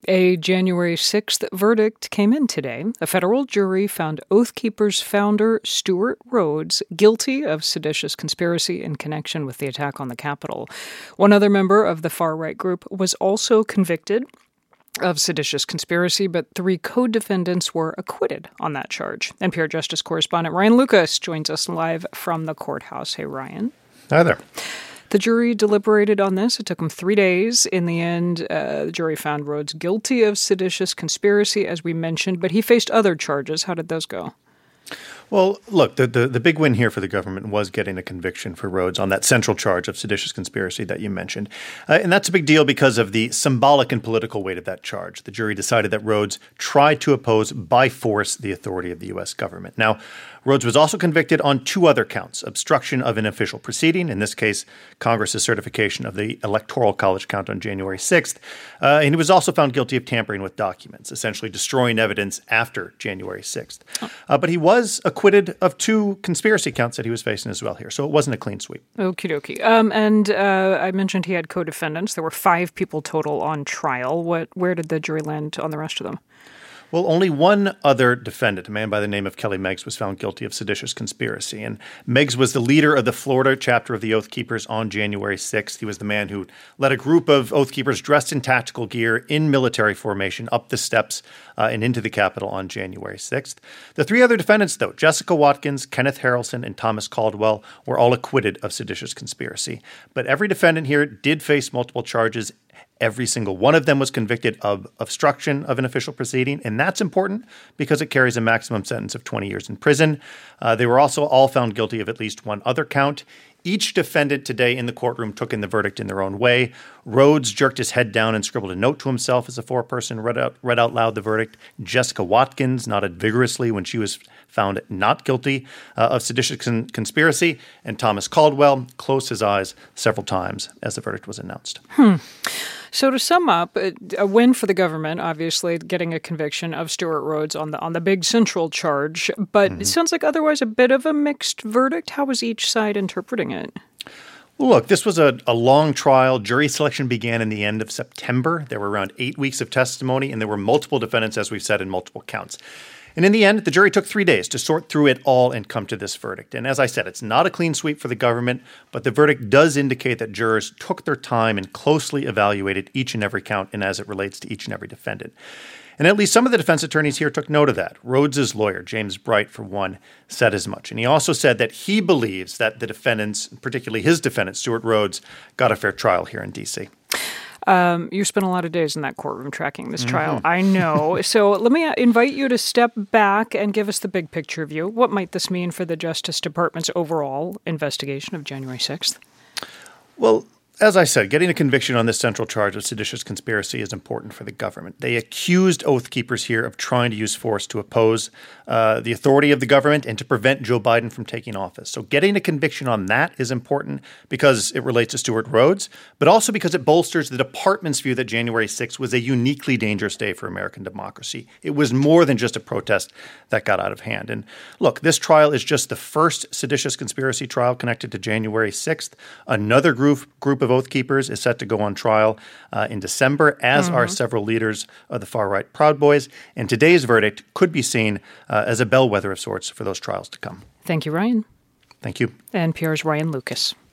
A January 6th verdict came in today. A federal jury found Oath Keepers founder Stewart Rhodes guilty of seditious conspiracy in connection with the attack on the Capitol. One other member of the far-right group was also convicted of seditious conspiracy, but 3 co-defendants were acquitted on that charge. NPR Justice correspondent Ryan Lucas joins us live from the courthouse. Hey, Ryan. Hi there. The jury deliberated on this. It took them 3 days. In the end, the jury found Rhodes guilty of seditious conspiracy, as we mentioned, but he faced other charges. How did those go? Well, look, the big win here for the government was getting a conviction for Rhodes on that central charge of seditious conspiracy that you mentioned. And that's a big deal because of the symbolic and political weight of that charge. The jury decided that Rhodes tried to oppose by force the authority of the U.S. government. Now, Rhodes was also convicted on 2 other counts: obstruction of an official proceeding, in this case, Congress's certification of the Electoral College count on January 6th. And he was also found guilty of tampering with documents, essentially destroying evidence after January 6th. But he was acquitted of 2 conspiracy counts that he was facing as well here. So it wasn't a clean sweep. Okie dokie. And I mentioned he had co-defendants. There were 5 people total on trial. Where did the jury land on the rest of them? Well, only one other defendant, a man by the name of Kelly Meggs, was found guilty of seditious conspiracy. And Meggs was the leader of the Florida chapter of the Oath Keepers on January 6th. He was the man who led a group of Oath Keepers dressed in tactical gear in military formation up the steps and into the Capitol on January 6th. The 3 other defendants, though, Jessica Watkins, Kenneth Harrelson, and Thomas Caldwell, were all acquitted of seditious conspiracy. But every defendant here did face multiple charges. Every single one of them was convicted of obstruction of an official proceeding, and that's important because it carries a maximum sentence of 20 years in prison. They were also all found guilty of at least one other count. Each defendant today in the courtroom took in the verdict in their own way. Rhodes jerked his head down and scribbled a note to himself as a foreperson read out loud the verdict. Jessica Watkins nodded vigorously when she was found not guilty of seditious conspiracy. And Thomas Caldwell closed his eyes several times as the verdict was announced. So to sum up, a win for the government, obviously, getting a conviction of Stewart Rhodes on the big central charge. But It sounds like otherwise a bit of a mixed verdict. How was each side interpreting it? Well, look, this was a long trial. Jury selection began in the end of September. There were around 8 weeks of testimony, and there were multiple defendants, as we've said, in multiple counts. And in the end, the jury took 3 days to sort through it all and come to this verdict. And as I said, it's not a clean sweep for the government, but the verdict does indicate that jurors took their time and closely evaluated each and every count and as it relates to each and every defendant. And at least some of the defense attorneys here took note of that. Rhodes' lawyer, James Bright, for one, said as much. And he also said that he believes that the defendants, particularly his defendant, Stewart Rhodes, got a fair trial here in D.C. You spent a lot of days in that courtroom tracking this trial, I know. So let me invite you to step back and give us the big picture view. What might this mean for the Justice Department's overall investigation of January 6th? Well, as I said, getting a conviction on this central charge of seditious conspiracy is important for the government. They accused Oath Keepers here of trying to use force to oppose the authority of the government and to prevent Joe Biden from taking office. So getting a conviction on that is important because it relates to Stewart Rhodes, but also because it bolsters the department's view that January 6th was a uniquely dangerous day for American democracy. It was more than just a protest that got out of hand. And look, this trial is just the first seditious conspiracy trial connected to January 6th. Another group of Oath Keepers is set to go on trial in December, as are several leaders of the far-right Proud Boys. And today's verdict could be seen as a bellwether of sorts for those trials to come. Thank you, Ryan. Thank you. NPR's Ryan Lucas.